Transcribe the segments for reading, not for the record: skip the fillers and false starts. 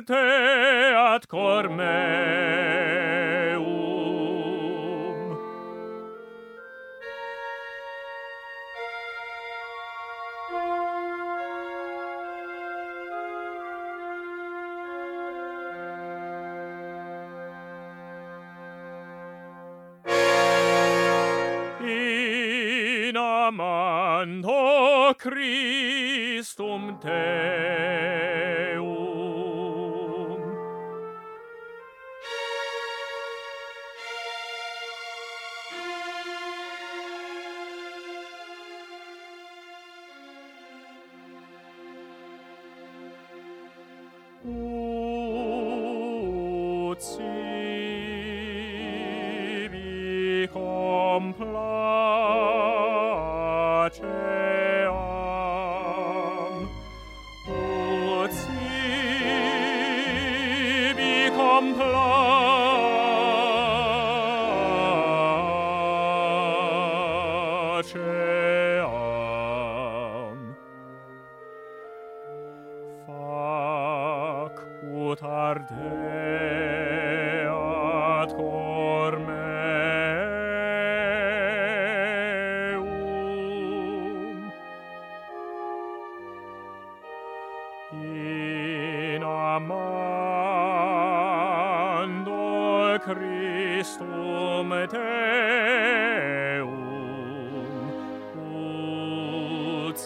arte ad cor meum. In amando Christum Teum. Ut sibi complaceam, ut sibi complaceam. Fac ut ardeat cor meum. In amando Christum Teum, ut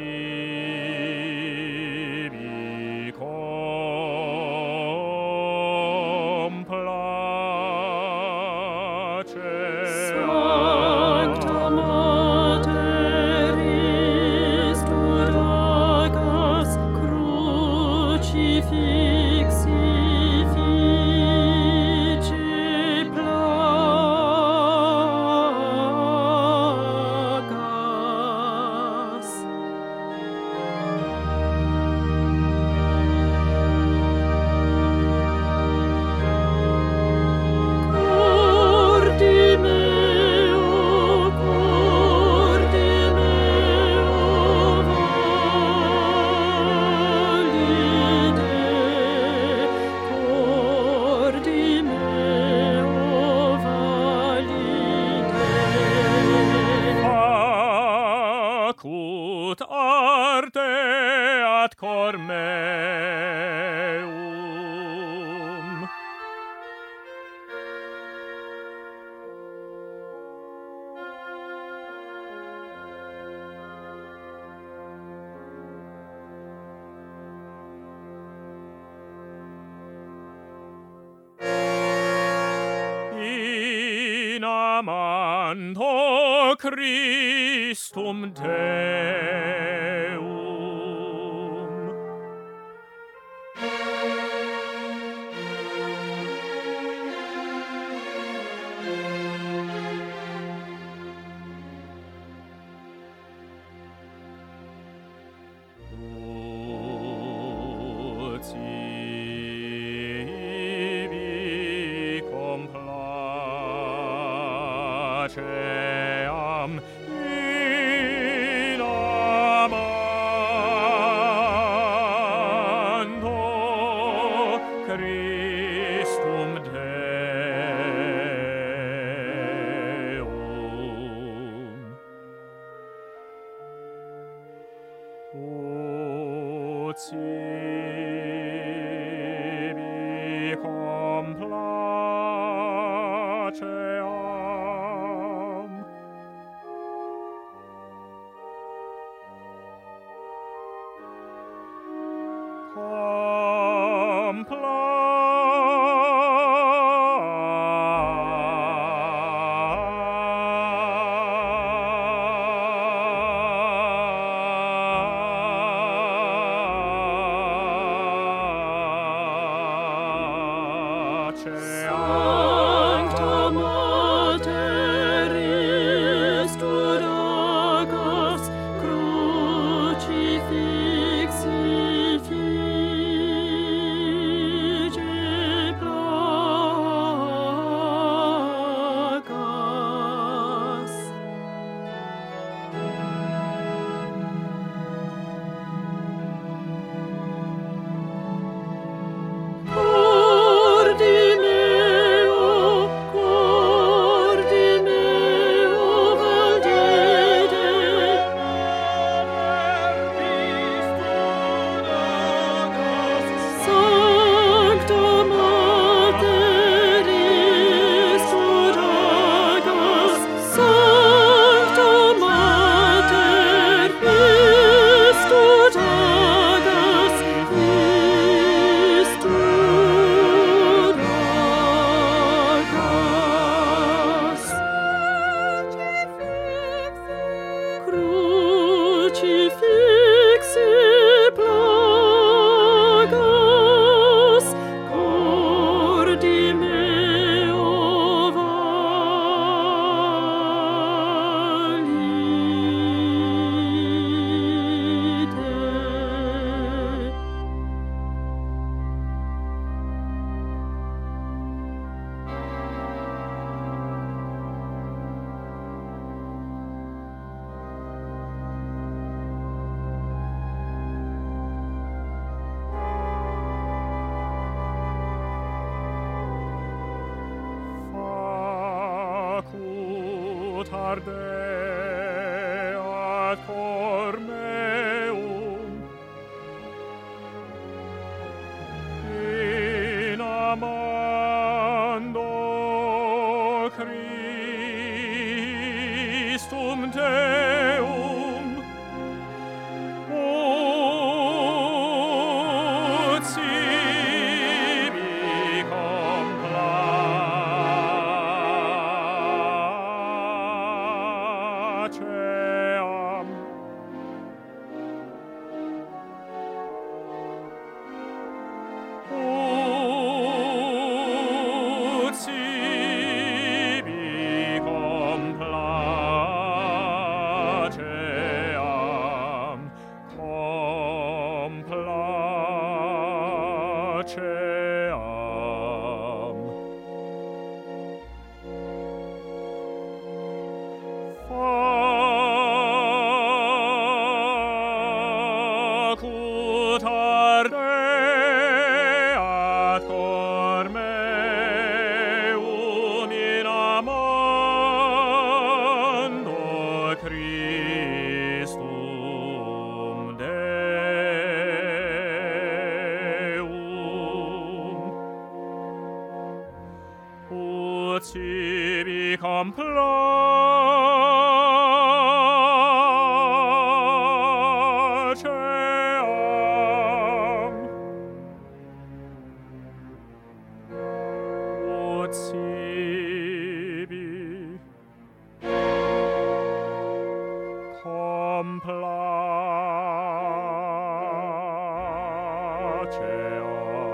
sibi complaceam. Sancta Mater istur agas crucifixi fice plagas. Corde meo valide, corde meo valide. Facut arte ad cor meum. In amando Christum Teum. Ut sibi complaceam in amando Christum Deum. Ut sibi complaceam Sancta Mater istur agas crucifixi fice plagas. ad cor meum in amando Christum Deum ut sibi complaceam ut sibi complaceam complaceam facut ardeat cor meum in amando Christum Deum ut sibi complaceam ut sibi complaceam